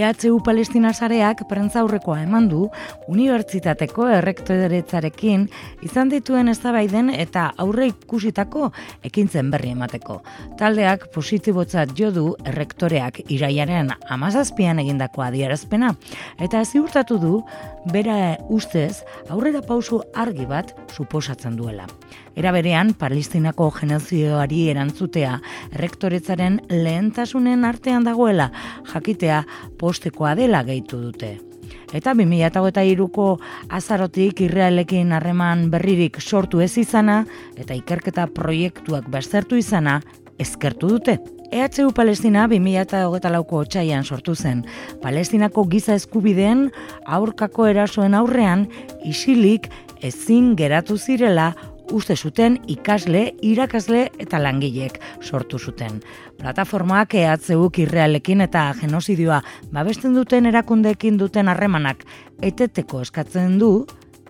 EHU Palestina sareak prentzaurrekoa eman du unibertsitateko errektoretzarekin izan dituen eztabaiden eta aurre ikusitako ekintzen berri emateko. Taldeak positibotzat jo du errektoreak iraiaren 17an egindako adierazpena eta ziurtatu du bera ustez aurrera pauso argi bat suposatzen duela. Era berean, Palestinako genozidioari erantzutea errektoretzaren lehentasunen artean dagoela jakitea postekoa dela gehitu dute. Eta 2023ko azarotik Israelekin harreman berririk sortu ez izana eta ikerketa proiektuak baztertu izana eskertu dute. EHU Palestina 2024ko otsailean sortu zen. Palestinako giza eskubideen aurkako erasoen aurrean isilik ezin geratu zirela uste zuten ikasle, irakasle eta langilek sortu zuten. Plataformak EHUk Israelekin eta genozidioa babesten duten erakundeekin duten harremanak eteteko eskatzen du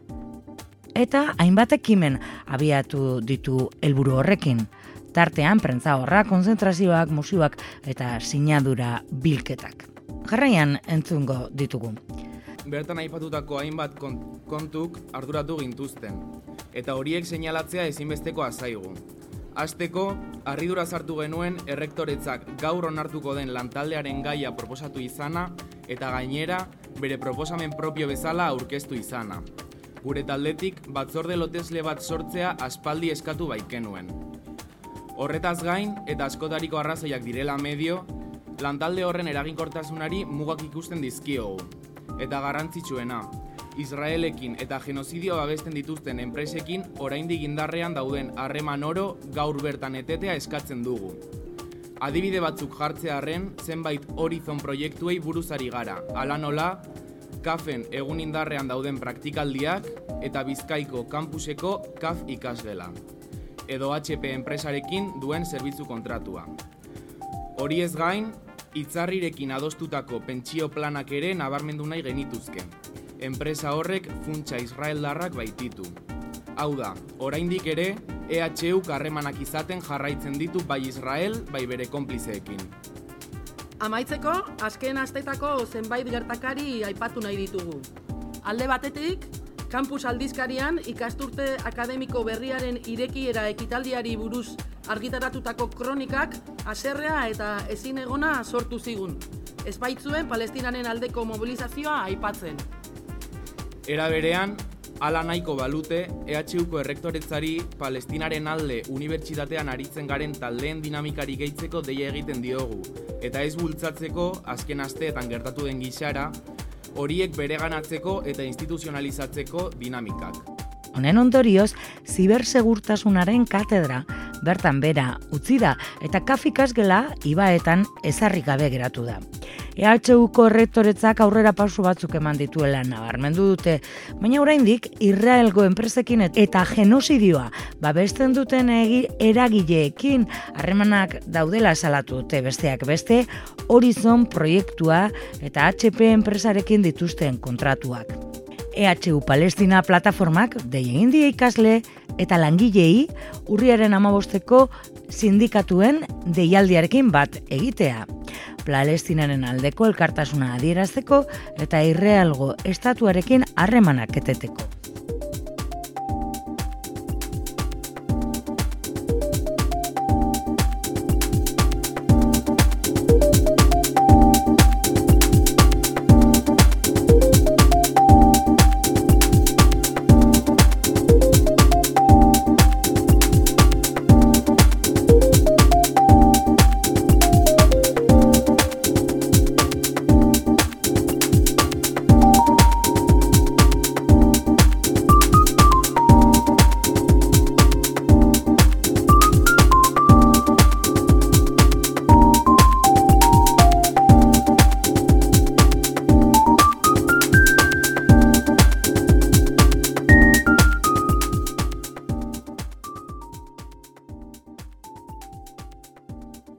eta hainbat ekimen abiatu ditu helburu horrekin. Tartean, prentzaorra, konzentrazioak, museoak eta sinadura bilketak. Jarraian entzungo ditugu. Bertan aipatutako hainbat kontuk arduratu gintuzten, eta horiek seinalatzea ezinbestekoa zaigu. Hasteko, harridura sartu genuen errektoretzak gaur onartuko den lantaldearen gaia proposatu izana eta gainera bere proposamen propio bezala aurkeztu izana. Gure taldetik batzorde lotesle bat sortzea aspaldi eskatu baikenuen. Horretaz gain eta askotariko arrazoiak direla medio, lantalde horren eraginkortasunari mugak ikusten dizkiogu. Eta garrantzitsuena, Israelekin eta genozidio babesten dituzten enpresekin oraindik indarrean dauden harreman oro gaur bertan etetea eskatzen dugu. Adibide batzuk jartzearren zenbait Horizon proiektuei buruz ari gara, hala nola, CAF-en egun indarrean dauden praktikaldiak eta Bizkaiko kampuseko CAF ikasgela, edo HP enpresarekin duen zerbitzu kontratua. Hori ez gain, Itzarrirekin adostutako pentsio planak ere nabarmendu nahi genituzke. Enpresa horrek funtsa israeldarrak baititu. Hau da, oraindik ere, EHUk harremanak izaten jarraitzen ditu bai Israel, bai bere konplizeekin. Amaitzeko, azken astetako zenbait gertakari aipatu nahi ditugu. Alde batetik, Campus aldizkarian ikasturte akademiko berriaren irekiera ekitaldiari buruz argitaratutako kronikak haserrea eta ezinegona sortu zigun. Ez baitzuen Palestinaren aldeko mobilizazioa aipatzen. Era berean, hala nahiko balute, EHUko errektoretzari Palestinaren alde unibertsitatean aritzen garen taldeen dinamikari gehitzeko deia egiten diogu, eta ez bultzatzeko azken asteetan gertatu den gisara, horiek bereganatzeko eta instituzionalizatzeko dinamikak. Honen ondorioz, zibersegurtasunaren katedra bertan bera utzi da eta CAF ikasgela ibaetan ezarri gabe geratu da. EHUko errektoretzak aurrera pauso batzuk eman dituela nabarmendu dute, baina oraindik Israelgo enpresekin eta genozidioa babesten duten eragileekin harremanak daudela salatu dute besteak beste Horizon proiektua eta HP enpresarekin dituzten kontratuak. EHU Palestina plataformak dei egin die ikasle eta langilei urriaren 15ko sindikatuen deialdiarekin bat egitea. Palestinaren aldeko elkartasuna adierazteko eta Israelgo estatuarekin harremanak eteteko.